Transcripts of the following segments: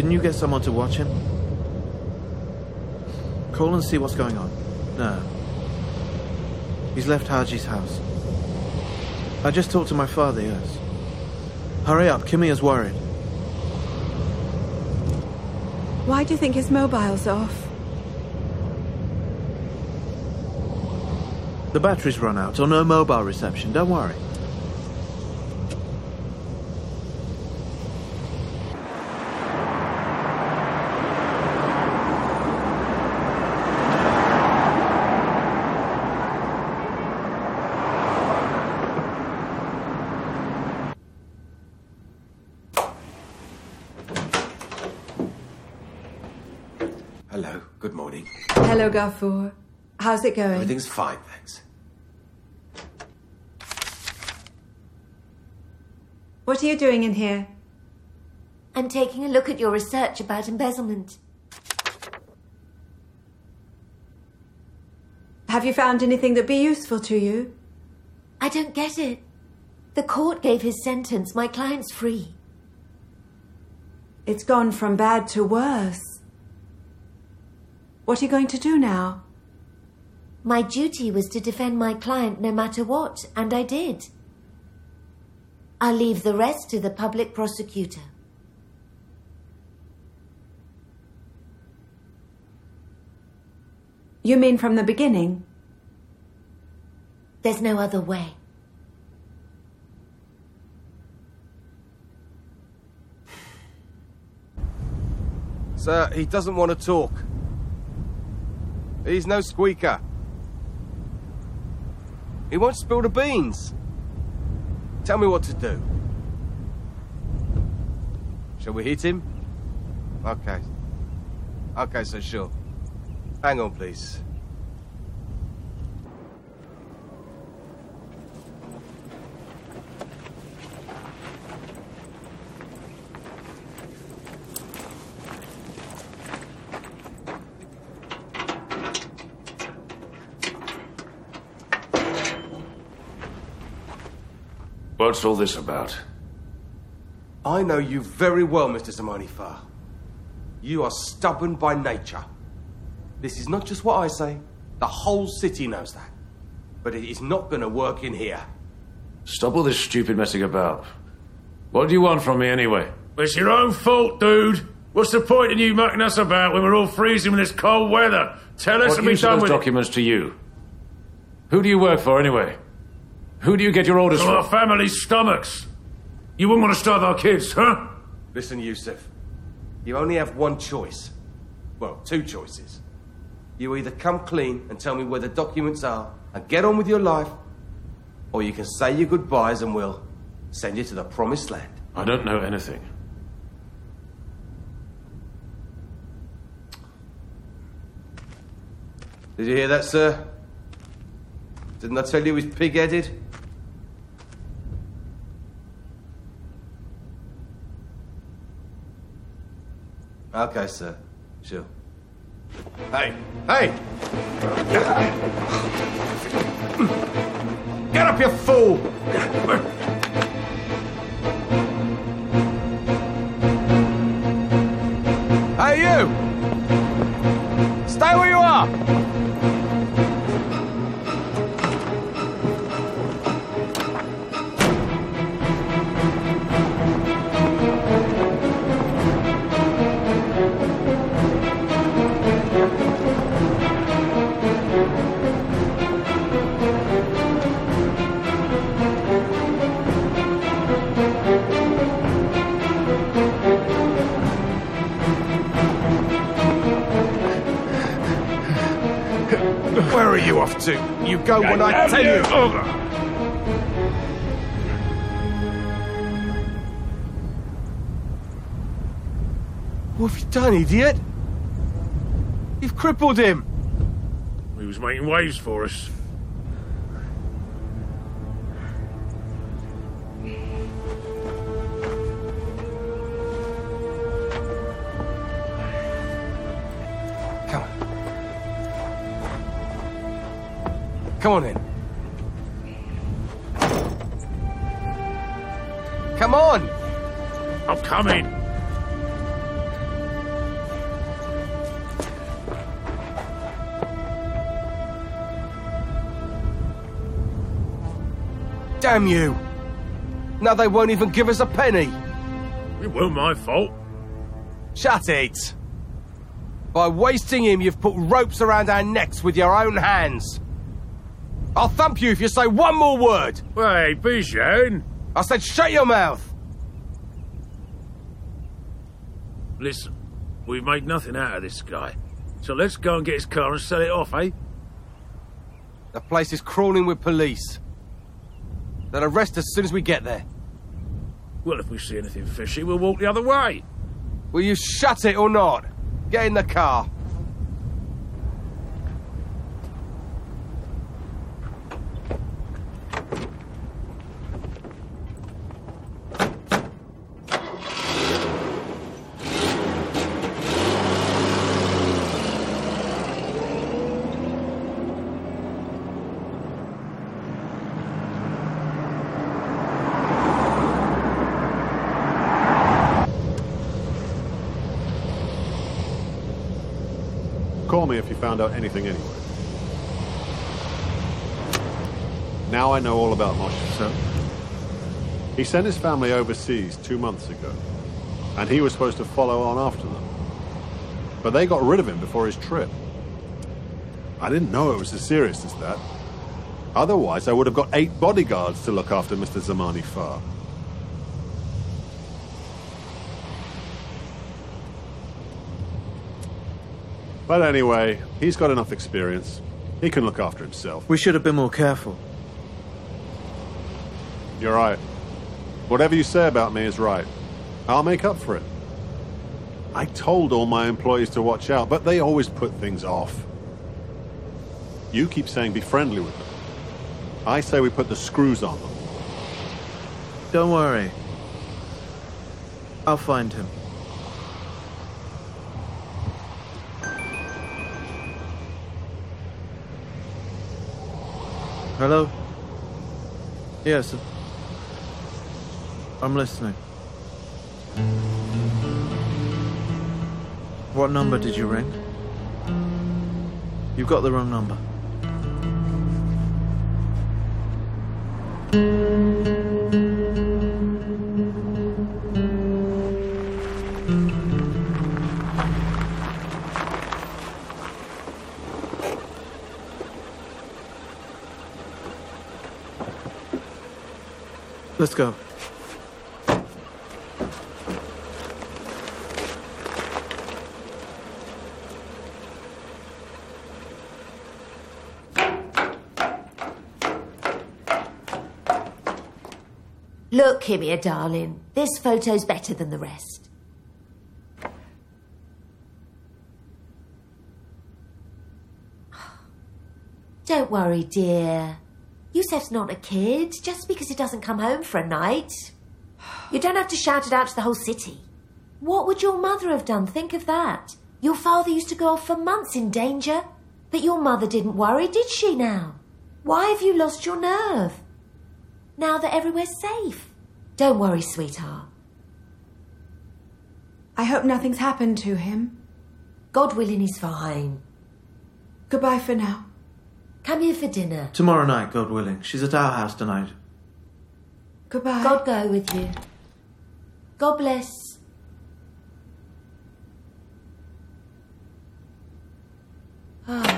Couldn't you get someone to watch him? Call and see what's going on. No. He's left Haji's house. I just talked to my father, yes. Hurry up, Kimia's worried. Why do you think his mobile's off? The battery's run out, or no mobile reception, don't worry. Hello, good morning. Hello, Ghafoor. How's it going? Everything's fine, thanks. What are you doing in here? I'm taking a look at your research about embezzlement. Have you found anything that'd be useful to you? I don't get it. The court gave his sentence. My client's free. It's gone from bad to worse. What are you going to do now? My duty was to defend my client no matter what, and I did. I'll leave the rest to the public prosecutor. You mean from the beginning? There's no other way. Sir, he doesn't want to talk. He's no squeaker. He won't spill the beans. Tell me what to do. Shall we hit him? Okay. Okay, sir, sure. Hang on, please. What's all this about? I know you very well, Mr. Zamani Far. You are stubborn by nature. This is not just what I say. The whole city knows that. But it is not going to work in here. Stop all this stupid messing about. What do you want from me anyway? It's your own fault, dude. What's the point in you mucking us about when we're all freezing in this cold weather? Tell us and be done with it. What documents to you? Who do you work for anyway? Who do you get your orders from? Our family's stomachs. You wouldn't want to starve our kids, huh? Listen, Yusuf. You only have one choice. Well, two choices. You either come clean and tell me where the documents are and get on with your life, or you can say your goodbyes and we'll send you to the promised land. I don't know anything. Did you hear that, sir? Didn't I tell you he's pig-headed? Okay, sir. Sure. Hey! Hey! Get up, you fool! Hey, you! Stay where you are! Where are you off to? You go when I tell you. What have you done, idiot? You've crippled him. He was making waves for us. Come on in. Come on! I'm coming. Damn you! Now they won't even give us a penny! It weren't my fault. Shut it! By wasting him, you've put ropes around our necks with your own hands. I'll thump you if you say one more word! Hey, Bijan! I said shut your mouth! Listen, we've made nothing out of this guy. So let's go and get his car and sell it off, eh? The place is crawling with police. They'll arrest us as soon as we get there. Well, if we see anything fishy, we'll walk the other way. Will you shut it or not? Get in the car. Call me if you found out anything anyway. Now I know all about Moshe. So? He sent his family overseas 2 months ago, and he was supposed to follow on after them. But they got rid of him before his trip. I didn't know it was as serious as that. Otherwise, I would have got 8 bodyguards to look after Mr. Zamani Farr. But anyway, he's got enough experience. He can look after himself. We should have been more careful. You're right. Whatever you say about me is right. I'll make up for it. I told all my employees to watch out, but they always put things off. You keep saying be friendly with them. I say we put the screws on them. Don't worry. I'll find him. Hello? Yes. I'm listening. What number did you ring? You've got the wrong number. Let's go. Look, here, darling. This photo's better than the rest. Don't worry, dear. Yusef's not a kid, just because he doesn't come home for a night. You don't have to shout it out to the whole city. What would your mother have done? Think of that. Your father used to go off for months in danger. But your mother didn't worry, did she now? Why have you lost your nerve? Now that everywhere's safe. Don't worry, sweetheart. I hope nothing's happened to him. God willing, he's fine. Goodbye for now. Come here for dinner. Tomorrow night, God willing. She's at our house tonight. Goodbye. God go with you. God bless. Oh.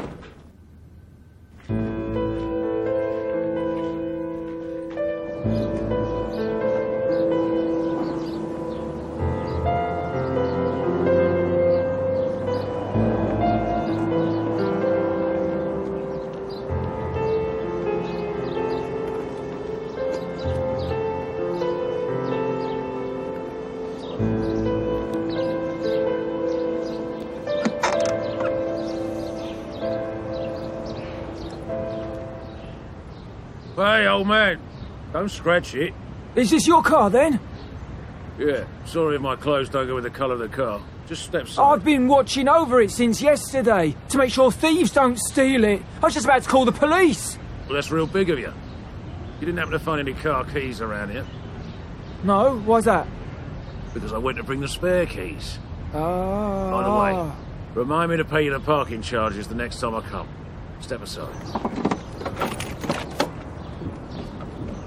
Hey, old man, don't scratch it. Is this your car, then? Yeah, sorry if my clothes don't go with the colour of the car. Just step aside. I've been watching over it since yesterday to make sure thieves don't steal it. I was just about to call the police. Well, that's real big of you. You didn't happen to find any car keys around here? No? Why's that? Because I went to bring the spare keys. Ah. By the way, remind me to pay you the parking charges the next time I come. Step aside.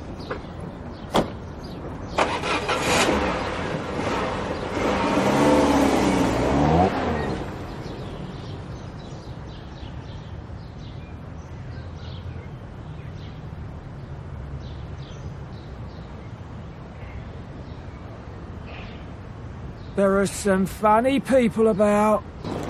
There are some funny people about.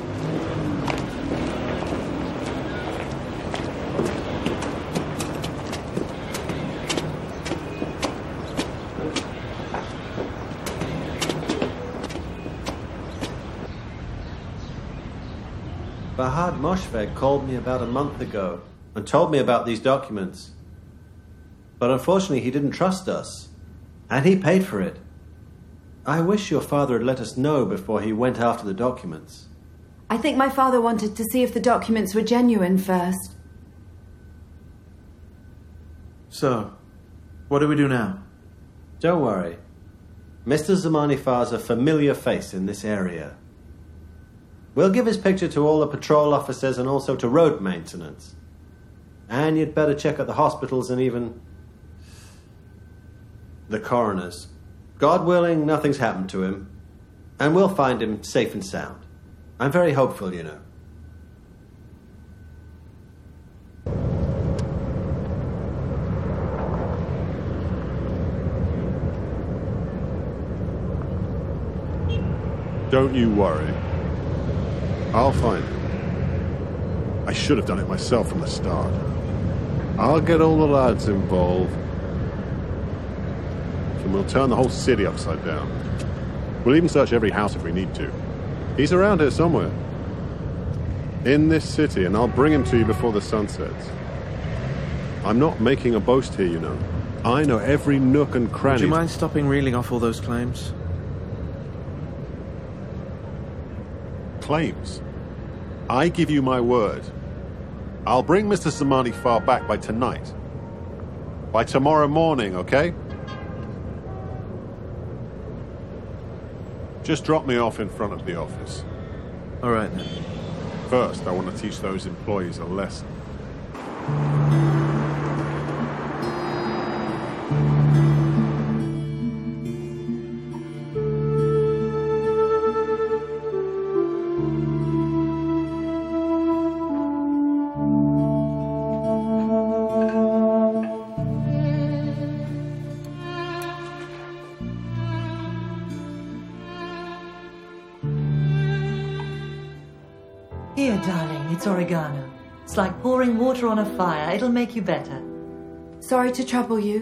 Fahad Moshfegh called me about a month ago and told me about these documents. But unfortunately, he didn't trust us. And he paid for it. I wish your father had let us know before he went after the documents. I think my father wanted to see if the documents were genuine first. So, what do we do now? Don't worry. Mr. Zamani Far's a familiar face in this area. We'll give his picture to all the patrol officers and also to road maintenance. And you'd better check at the hospitals and even the coroners. God willing, nothing's happened to him. And we'll find him safe and sound. I'm very hopeful, you know. Don't you worry. I'll find him. I should have done it myself from the start. I'll get all the lads involved. And we'll turn the whole city upside down. We'll even search every house if we need to. He's around here somewhere. In this city, and I'll bring him to you before the sun sets. I'm not making a boast here, you know. I know every nook and cranny. Would you mind stopping reeling off all those claims? Claims? I give you my word. I'll bring Mr. Zamani Far back by tonight. By tomorrow morning, okay? Just drop me off in front of the office. All right, then. First, I want to teach those employees a lesson. Here, darling, it's oregano. It's like pouring water on a fire. It'll make you better. Sorry to trouble you.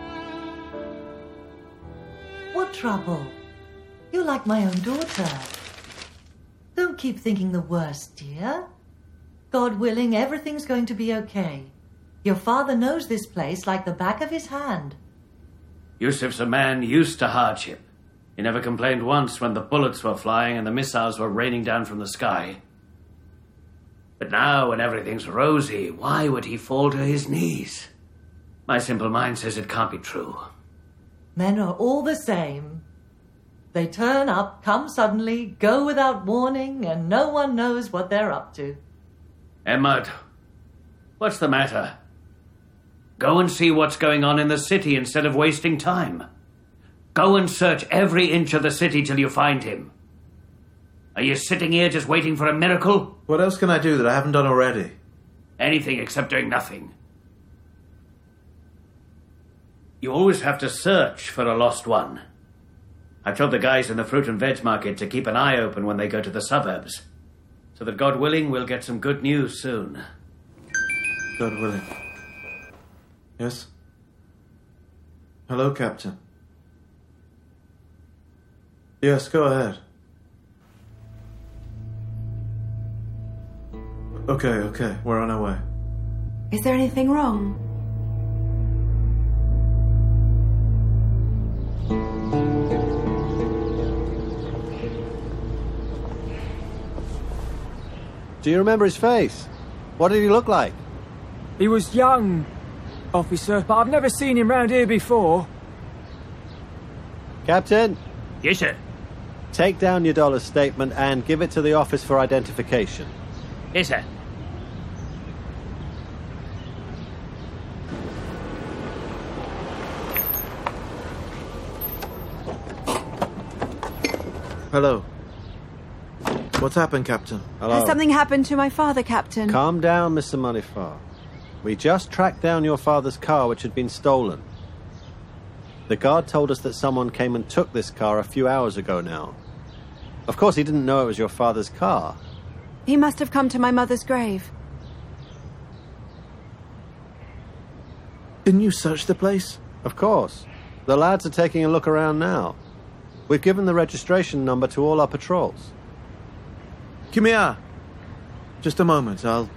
What trouble? You're like my own daughter. Don't keep thinking the worst, dear. God willing, everything's going to be okay. Your father knows this place like the back of his hand. Yusuf's a man used to hardship. He never complained once when the bullets were flying and the missiles were raining down from the sky. But now, when everything's rosy, why would he fall to his knees? My simple mind says it can't be true. Men are all the same. They turn up, come suddenly, go without warning, and no one knows what they're up to. Ahmad, what's the matter? Go and see what's going on in the city instead of wasting time. Go and search every inch of the city till you find him. Are you sitting here just waiting for a miracle? What else can I do that I haven't done already? Anything except doing nothing. You always have to search for a lost one. I've told the guys in the fruit and veg market to keep an eye open when they go to the suburbs, so that, God willing, we'll get some good news soon. God willing. Yes? Hello, Captain. Yes, go ahead. Okay, we're on our way. Is there anything wrong? Do you remember his face? What did he look like? He was young, officer, but I've never seen him round here before. Captain? Yes, sir. Take down your dollar statement and give it to the office for identification. Yes, sir. Hello. What's happened, Captain? Hello. Has something happened to my father, Captain? Calm down, Mr. Manifar. We just tracked down your father's car, which had been stolen. The guard told us that someone came and took this car a few hours ago now. Of course, he didn't know it was your father's car. He must have come to my mother's grave. Didn't you search the place? Of course. The lads are taking a look around now. We've given the registration number to all our patrols. Kimia! Just a moment, I'll...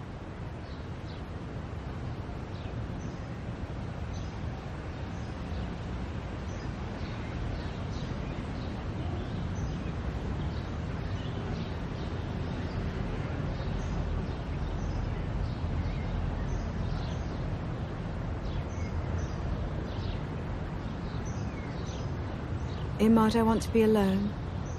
Imad, I want to be alone.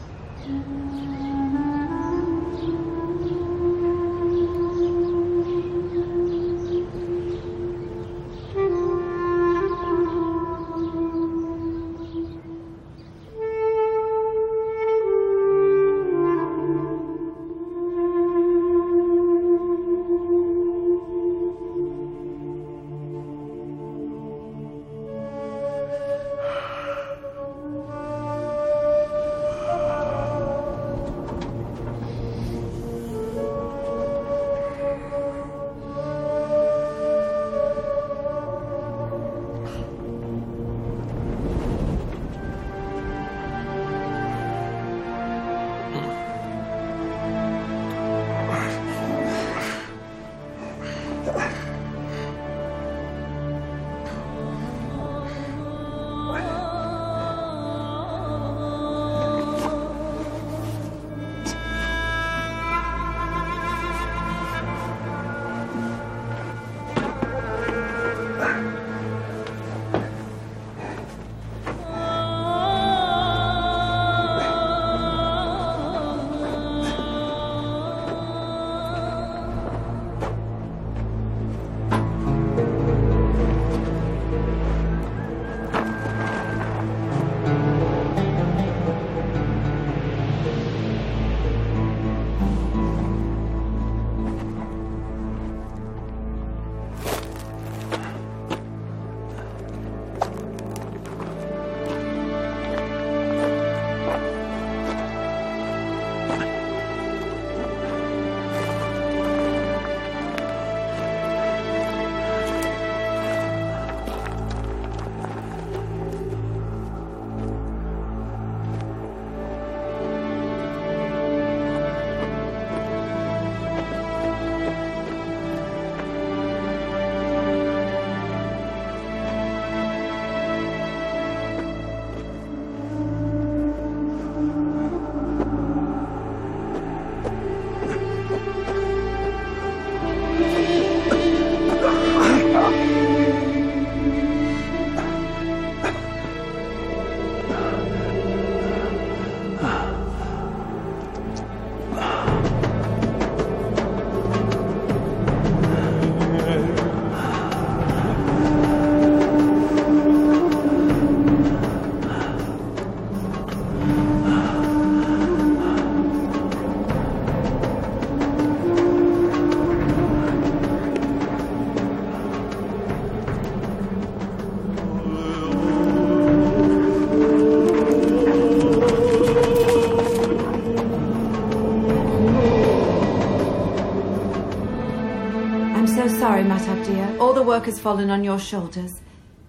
Sorry, Mahtab dear. All the work has fallen on your shoulders.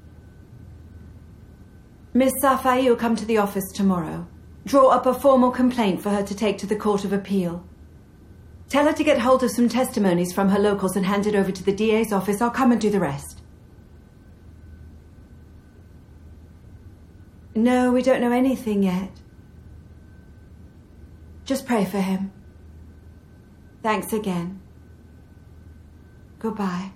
Miss Safai will come to the office tomorrow. Draw up a formal complaint for her to take to the Court of Appeal. Tell her to get hold of some testimonies from her locals and hand it over to the DA's office. I'll come and do the rest. No, we don't know anything yet. Just pray for him. Thanks again. Goodbye.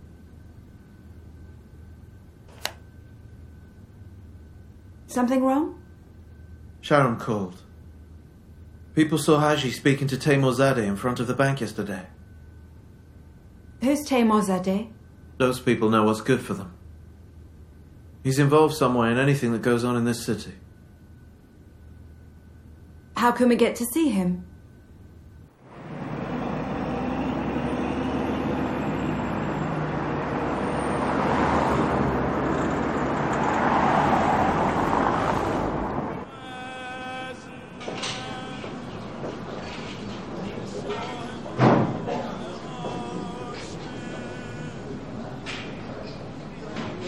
Something wrong? Sharon called. People saw Haji speaking to Taimur Zadeh in front of the bank yesterday. Who's Taimur Zadeh? Those people know what's good for them. He's involved somewhere in anything that goes on in this city. How can we get to see him?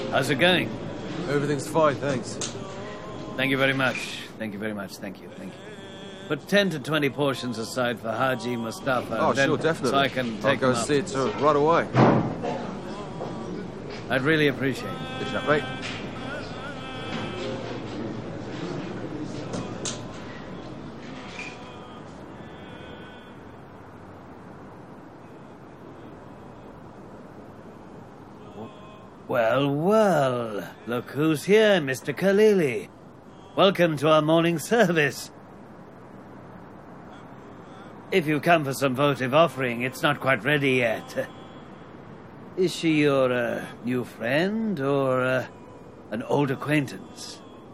How's it going? Everything's fine, thanks. Thank you very much. Thank you very much. Thank you. Put 10 to 20 portions aside for Haji Mustafa. Oh, then, sure, definitely. So I can take I'll go them up. see it to it right away. I'd really appreciate it. Good shot, mate. Well, look who's here, Mr. Khalili. Welcome to our morning service. If you come for some votive offering, it's not quite ready yet. Is she your new friend or an old acquaintance?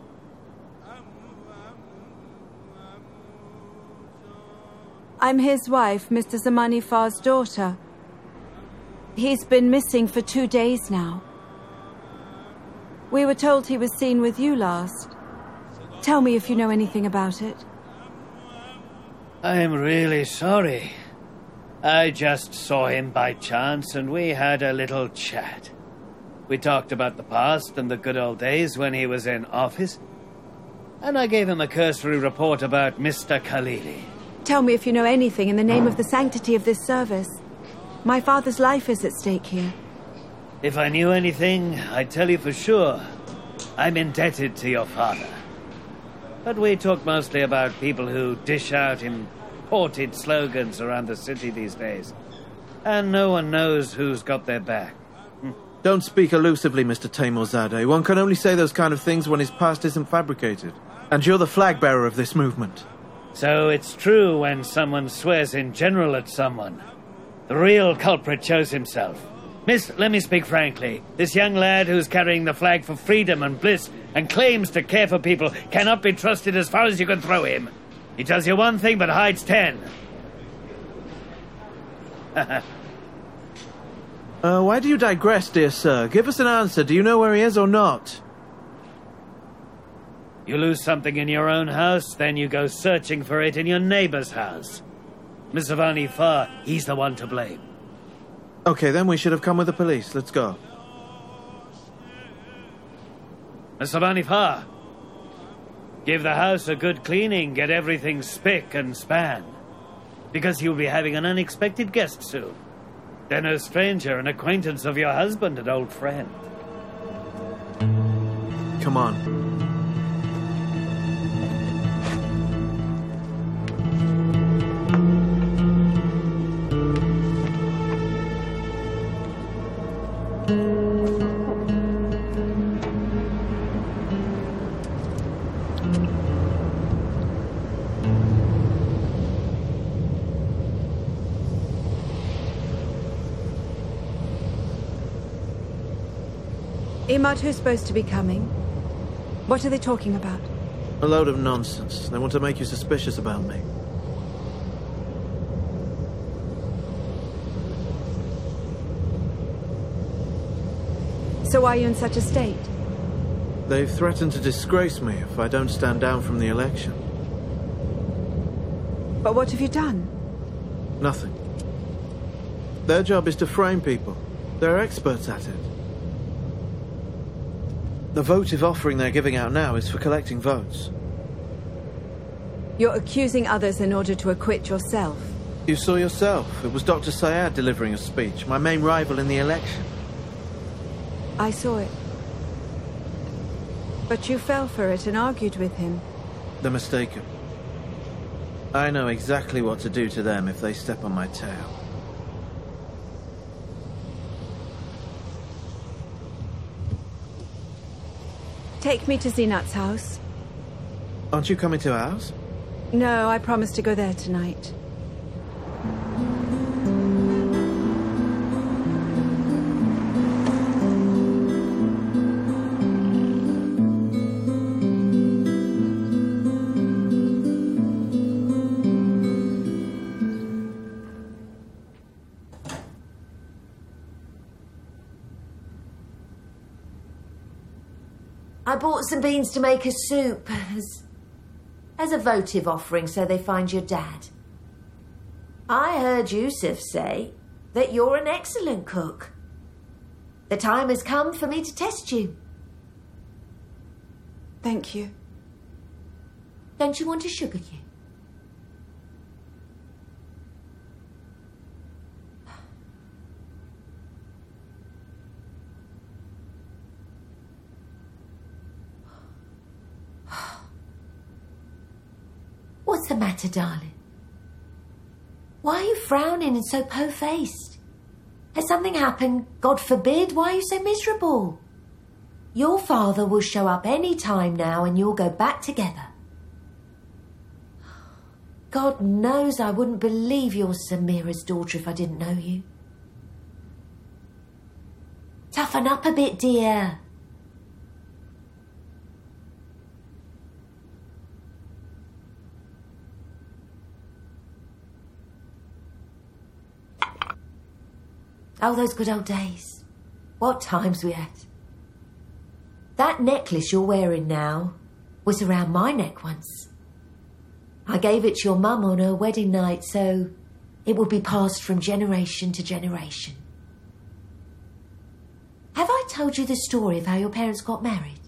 I'm his wife, Mr. Zamani Far's daughter. He's been missing for 2 days now. We were told he was seen with you last. Tell me if you know anything about it. I'm really sorry. I just saw him by chance and we had a little chat. We talked about the past and the good old days when he was in office. And I gave him a cursory report about Mr. Khalili. Tell me if you know anything in the name of the sanctity of this service. My father's life is at stake here. If I knew anything, I'd tell you for sure. I'm indebted to your father. But we talk mostly about people who dish out imported slogans around the city these days. And no one knows who's got their back. Don't speak elusively, Mr. Taymorzadeh. One can only say those kind of things when his past isn't fabricated. And you're the flag bearer of this movement. So it's true when someone swears in general at someone. The real culprit shows himself. Miss, let me speak frankly. This young lad who's carrying the flag for freedom and bliss and claims to care for people cannot be trusted as far as you can throw him. He tells you one thing but hides 10. Why do you digress, dear sir? Give us an answer. Do you know where he is or not? You lose something in your own house, then you go searching for it in your neighbor's house. Miss Zamani Far, he's the one to blame. Okay, then we should have come with the police. Let's go. Miss Zamani Far, give the house a good cleaning, get everything spick and span. Because you'll be having an unexpected guest soon. They're no stranger, an acquaintance of your husband, an old friend. Come on. Imad, who's supposed to be coming? What are they talking about? A load of nonsense. They want to make you suspicious about me. So why are you in such a state? They've threatened to disgrace me if I don't stand down from the election. But what have you done? Nothing. Their job is to frame people. They're experts at it. The votive offering they're giving out now is for collecting votes. You're accusing others in order to acquit yourself. You saw yourself. It was Dr. Syed delivering a speech, my main rival in the election. I saw it. But you fell for it and argued with him. They're mistaken. I know exactly what to do to them if they step on my tail. Take me to Zinat's house. Aren't you coming to ours? No, I promised to go there tonight. I bought some beans to make a soup as a votive offering so they find your dad. I heard Yusuf say that you're an excellent cook. The time has come for me to test you. Thank you. Don't you want a sugar cube? What's the matter, darling? Why are you frowning and so po-faced? Has something happened? God forbid, why are you so miserable? Your father will show up any time now and you'll go back together. God knows I wouldn't believe you're Samira's daughter if I didn't know you. Toughen up a bit, dear. Oh, those good old days. What times we had. That necklace you're wearing now was around my neck once. I gave it to your mum on her wedding night, so it would be passed from generation to generation. Have I told you the story of how your parents got married?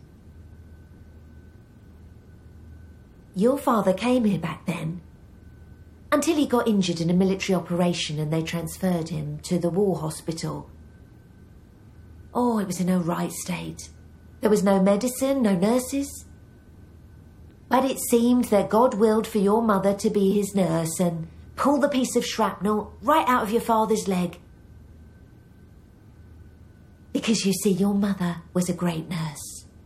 Your father came here back then, until he got injured in a military operation and they transferred him to the war hospital. Oh, it was in a right state. There was no medicine, no nurses. But it seemed that God willed for your mother to be his nurse and pull the piece of shrapnel right out of your father's leg. Because you see, your mother was a great nurse.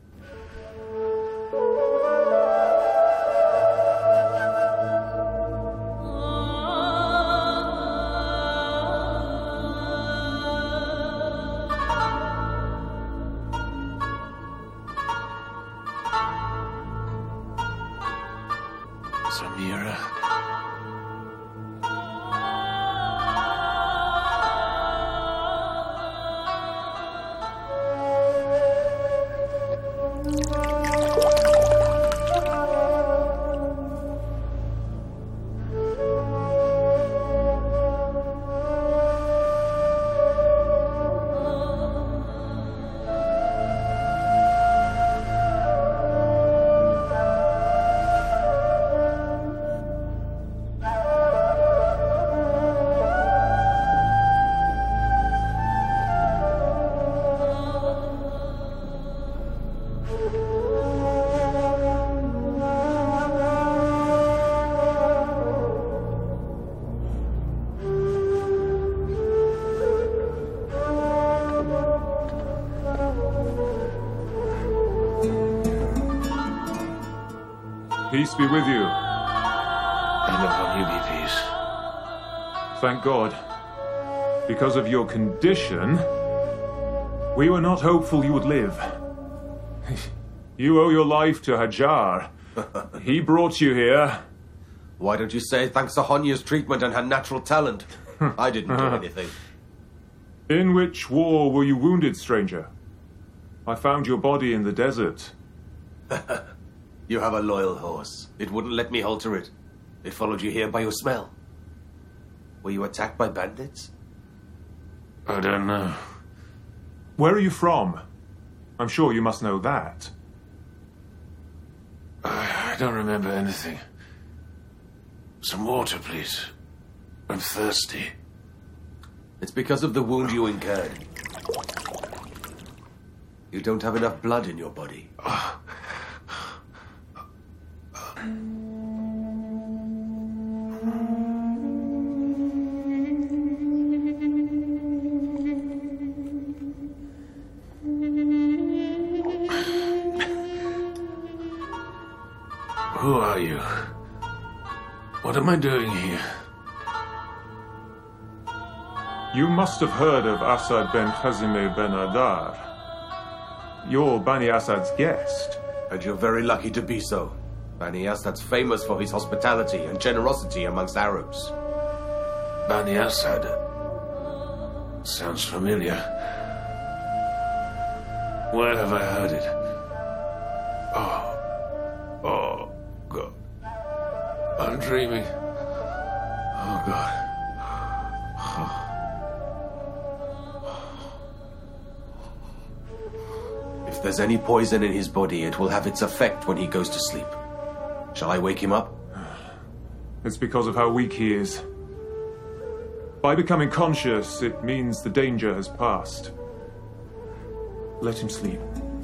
Samira. Peace be with you. And upon you be peace. Thank God. Because of your condition, we were not hopeful you would live. You owe your life to Hajar. He brought you here. Why don't you say thanks to Honya's treatment and her natural talent? I didn't do anything. In which war were you wounded, stranger? I found your body in the desert. You have a loyal horse. It wouldn't let me halter it. It followed you here by your smell. Were you attacked by bandits? I don't know. Where are you from? I'm sure you must know that. I don't remember anything. Some water, please. I'm thirsty. It's because of the wound you incurred. You don't have enough blood in your body. Who are you? What am I doing here? You must have heard of Asad ben Khazime ben Adar. You're Bani Asad's guest. And you're very lucky to be so. Bani Asad's famous for his hospitality and generosity amongst Arabs. Bani Asad. Sounds familiar. Where have I heard it? Oh, God. I'm dreaming. Oh, God. If there's any poison in his body, it will have its effect when he goes to sleep. Shall I wake him up? It's because of how weak he is. By becoming conscious, it means the danger has passed. Let him sleep.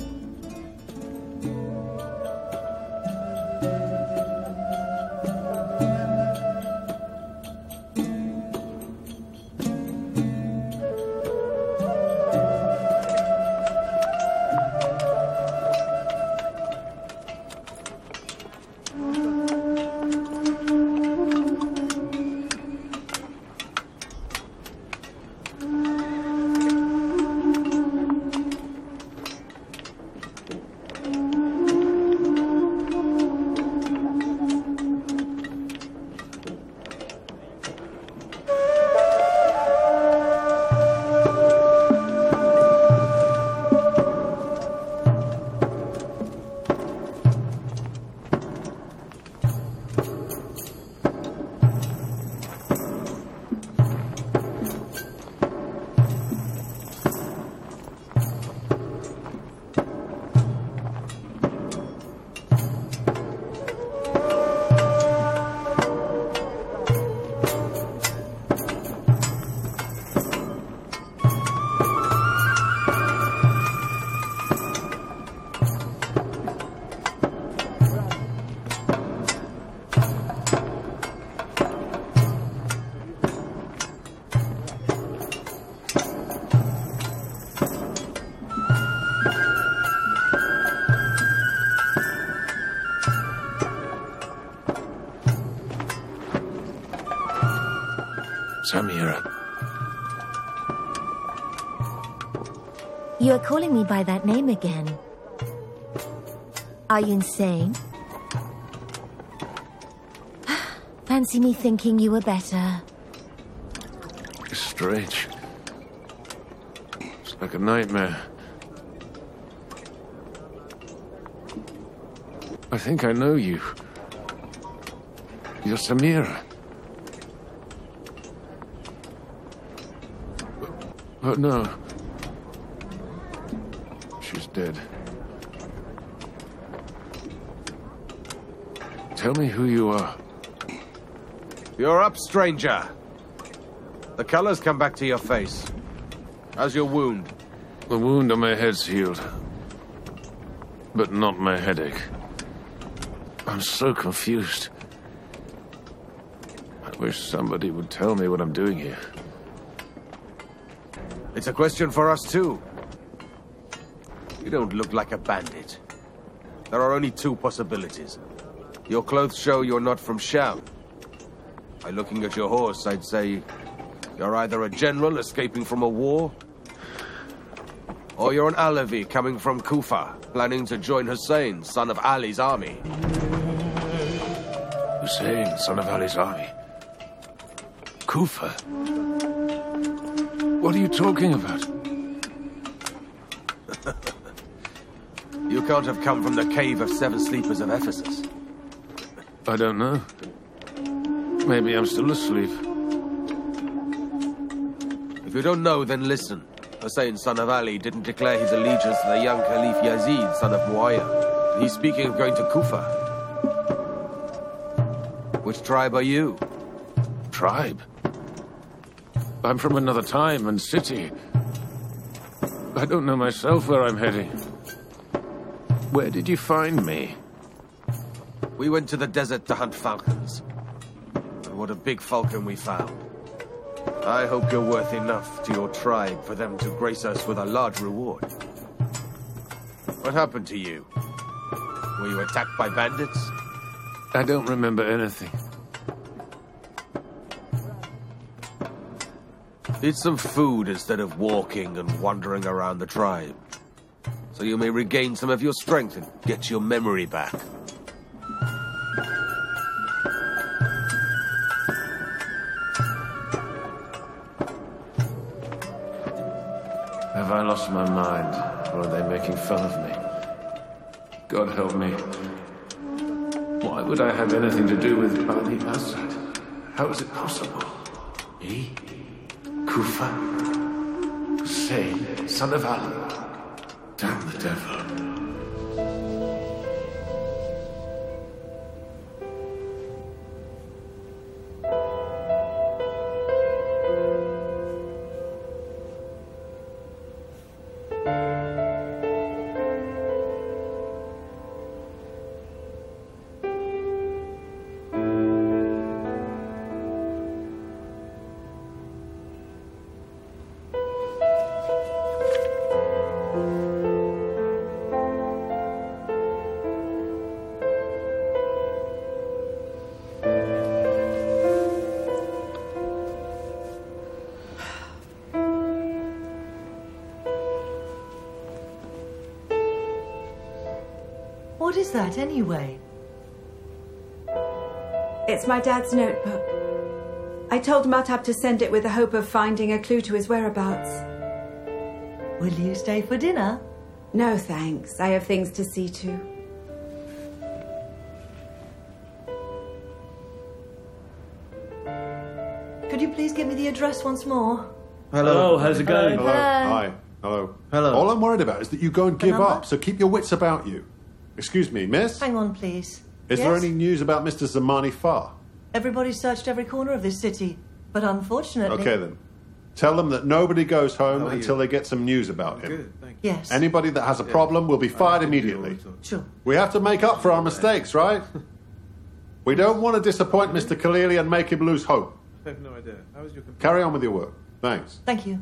Samira. You are calling me by that name again. Are you insane? Fancy me thinking you were better. It's strange. It's like a nightmare. I think I know you. You're Samira. Oh, no. She's dead. Tell me who you are. You're up, stranger. The color's come back to your face. How's your wound? The wound on my head's healed. But not my headache. I'm so confused. I wish somebody would tell me what I'm doing here. It's a question for us, too. You don't look like a bandit. There are only two possibilities. Your clothes show you're not from Sham. By looking at your horse, I'd say you're either a general escaping from a war, or you're an Alavi coming from Kufa, planning to join Hussein, son of Ali's army. Hussein, son of Ali's army? Kufa? What are you talking about? You can't have come from the Cave of Seven Sleepers of Ephesus. I don't know. Maybe I'm still asleep. If you don't know, then listen. Hussein, son of Ali, didn't declare his allegiance to the young Caliph Yazid, son of Muawiyah. He's speaking of going to Kufa. Which tribe are you? Tribe? I'm from another time and city. I don't know myself where I'm heading. Where did you find me? We went to the desert to hunt falcons. And what a big falcon we found. I hope you're worth enough to your tribe for them to grace us with a large reward. What happened to you? Were you attacked by bandits? I don't remember anything. Eat some food instead of walking and wandering around the tribe, so you may regain some of your strength and get your memory back. Have I lost my mind, or are they making fun of me? God help me. Why would I have anything to do with Bani Asad? How is it possible? He? Kufa? Hussein, son of Ali? Damn the devil. What is that, anyway? It's my dad's notebook. I told Mahtab to send it with the hope of finding a clue to his whereabouts. Will you stay for dinner? No, thanks. I have things to see to. Could you please give me the address once more? Hello, how's it going? Hello. Hi. Hello. Hello. All I'm worried about is that you go and give number? up, so keep your wits about you. Excuse me, miss? Hang on, please. Is there any news about Mr. Zamani Farr? Everybody's searched every corner of this city, but unfortunately... Okay, then. Tell them that nobody goes home How are until you? they get some news about him. Good, thank you. Yes. Anybody that has a problem will be fired immediately. Sure. We have to make up for our mistakes, right? We don't want to disappoint Mr. Khalili and make him lose hope. I have no idea. How was your computer? Carry on with your work. Thanks. Thank you.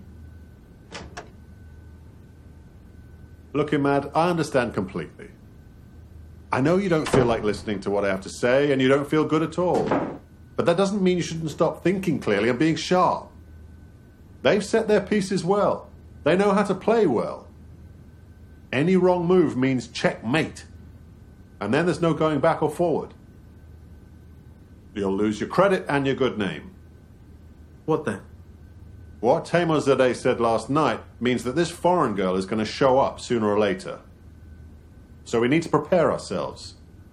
Look, Imad, I understand completely. I know you don't feel like listening to what I have to say, and you don't feel good at all. But that doesn't mean you shouldn't stop thinking clearly and being sharp. They've set their pieces well. They know how to play well. Any wrong move means checkmate. And then there's no going back or forward. You'll lose your credit and your good name. What then? What Taimurzadeh said last night means that this foreign girl is going to show up sooner or later. So we need to prepare ourselves.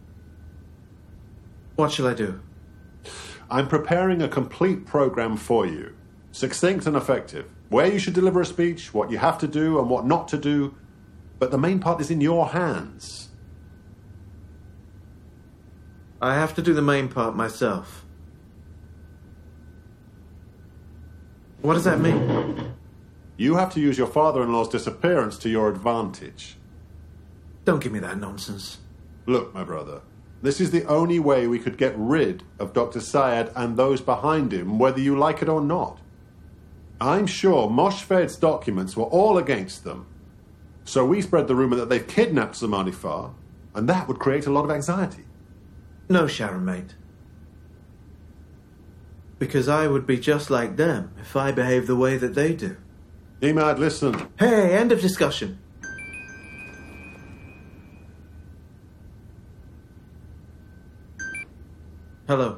What shall I do? I'm preparing a complete program for you. Succinct and effective. Where you should deliver a speech, what you have to do and what not to do. But the main part is in your hands. I have to do the main part myself. What does that mean? You have to use your father-in-law's disappearance to your advantage. Don't give me that nonsense. Look, my brother, this is the only way we could get rid of Dr. Syed and those behind him, whether you like it or not. I'm sure Moshfed's documents were all against them. So we spread the rumor that they've kidnapped Zamani Farr, and that would create a lot of anxiety. No, Sharon, mate. Because I would be just like them if I behaved the way that they do. Imad, listen. Hey, end of discussion. Hello.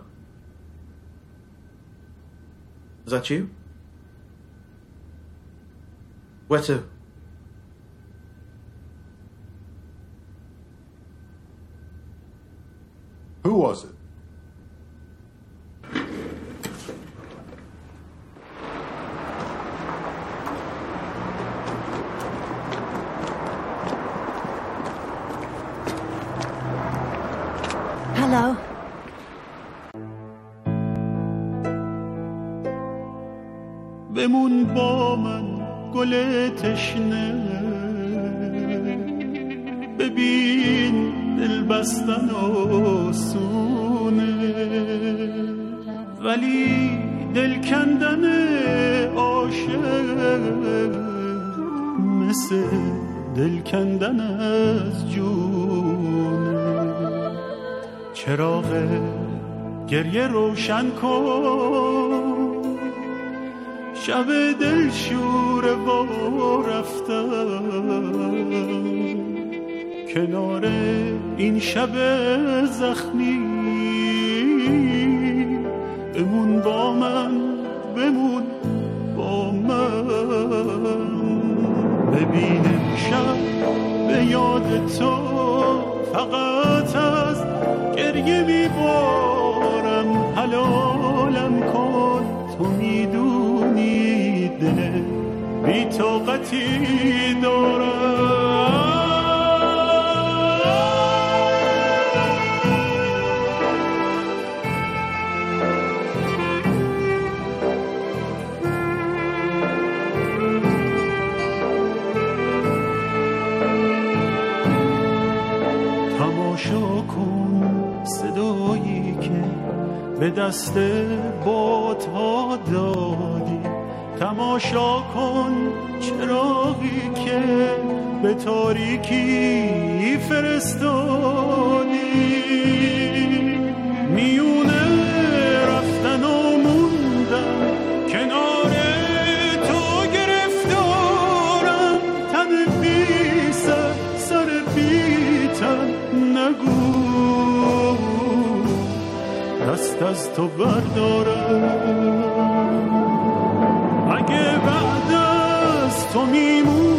Is that you? Where to? Who was it? Hello. بمون با من گل تشنه ببین دل بستن آسونه ولی دل کندن عاشق مثل دل کندن از جونه چراغ گریه روشن کن شب دل شور و رفتن کنار این شب زخمی بمون با من بمون با من ببین شب به یاد تو فقط از گریه میبارم حلالم کن تو میدونی دل بی طاقتی دارم. تماشا کن صدایی که به دست بادها دادی، تماشا کن چراغی که به تاریکی فرستادی، میونه رفتن و موندن کنار تو گرفتارم، تن بی سر بی تن نگو دست از تو بردارم. اگه بعد از تو میمون